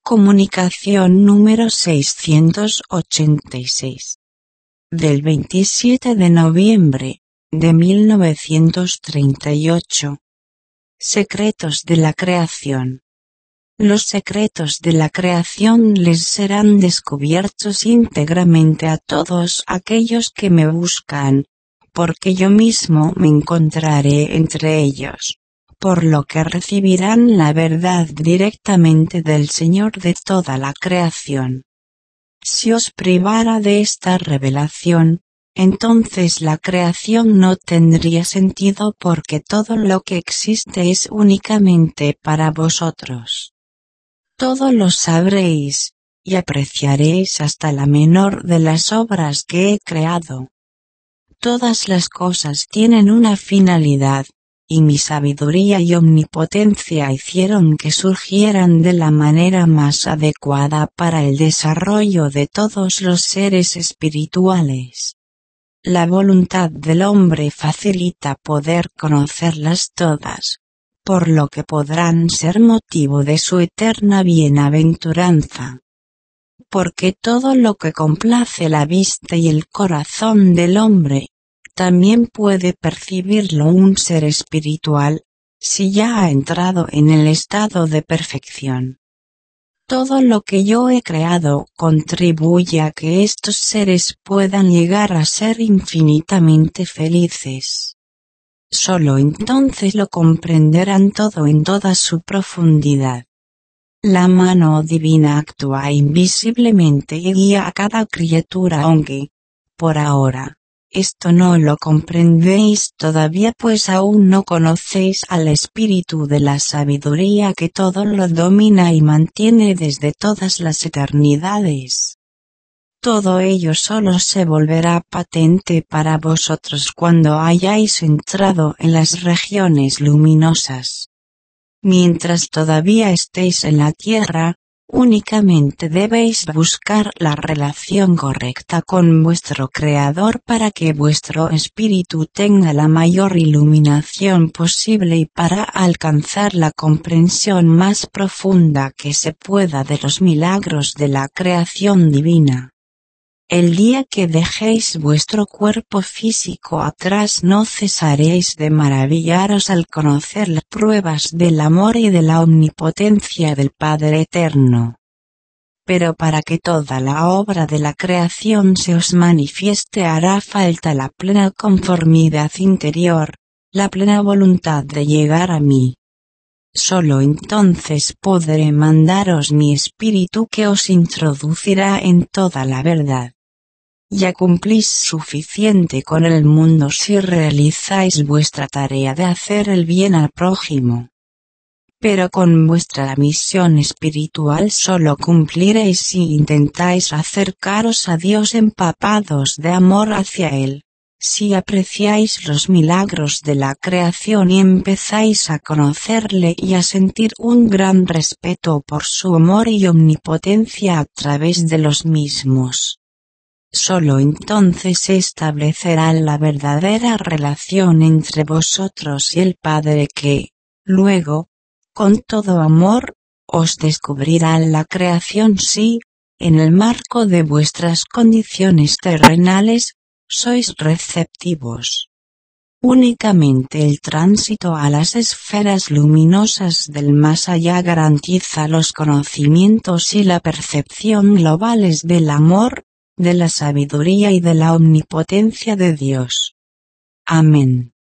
Comunicación número 686. Del 27 de noviembre de 1938. Secretos de la creación. Los secretos de la creación les serán descubiertos íntegramente a todos aquellos que me buscan, porque yo mismo me encontraré entre ellos, por lo que recibirán la verdad directamente del Señor de toda la creación. Si os privara de esta revelación, entonces la creación no tendría sentido porque todo lo que existe es únicamente para vosotros. Todo lo sabréis, y apreciaréis hasta la menor de las obras que he creado. Todas las cosas tienen una finalidad, y mi sabiduría y omnipotencia hicieron que surgieran de la manera más adecuada para el desarrollo de todos los seres espirituales. La voluntad del hombre facilita poder conocerlas todas, por lo que podrán ser motivo de su eterna bienaventuranza. Porque todo lo que complace la vista y el corazón del hombre, también puede percibirlo un ser espiritual, si ya ha entrado en el estado de perfección. Todo lo que yo he creado contribuye a que estos seres puedan llegar a ser infinitamente felices. Solo entonces lo comprenderán todo en toda su profundidad. La mano divina actúa invisiblemente y guía a cada criatura aunque, por ahora, esto no lo comprendéis todavía pues aún no conocéis al Espíritu de la sabiduría que todo lo domina y mantiene desde todas las eternidades. Todo ello solo se volverá patente para vosotros cuando hayáis entrado en las regiones luminosas. Mientras todavía estéis en la tierra, únicamente debéis buscar la relación correcta con vuestro Creador para que vuestro espíritu tenga la mayor iluminación posible y para alcanzar la comprensión más profunda que se pueda de los milagros de la creación divina. El día que dejéis vuestro cuerpo físico atrás no cesaréis de maravillaros al conocer las pruebas del amor y de la omnipotencia del Padre Eterno. Pero para que toda la obra de la creación se os manifieste hará falta la plena conformidad interior, la plena voluntad de llegar a mí. Solo entonces podré mandaros mi espíritu que os introducirá en toda la verdad. Ya cumplís suficiente con el mundo si realizáis vuestra tarea de hacer el bien al prójimo. Pero con vuestra misión espiritual solo cumpliréis si intentáis acercaros a Dios empapados de amor hacia Él, si apreciáis los milagros de la creación y empezáis a conocerle y a sentir un gran respeto por su amor y omnipotencia a través de los mismos. Solo entonces se establecerá la verdadera relación entre vosotros y el Padre que, luego, con todo amor, os descubrirá la creación si, en el marco de vuestras condiciones terrenales, sois receptivos. Únicamente el tránsito a las esferas luminosas del más allá garantiza los conocimientos y la percepción globales del amor, de la sabiduría y de la omnipotencia de Dios. Amén.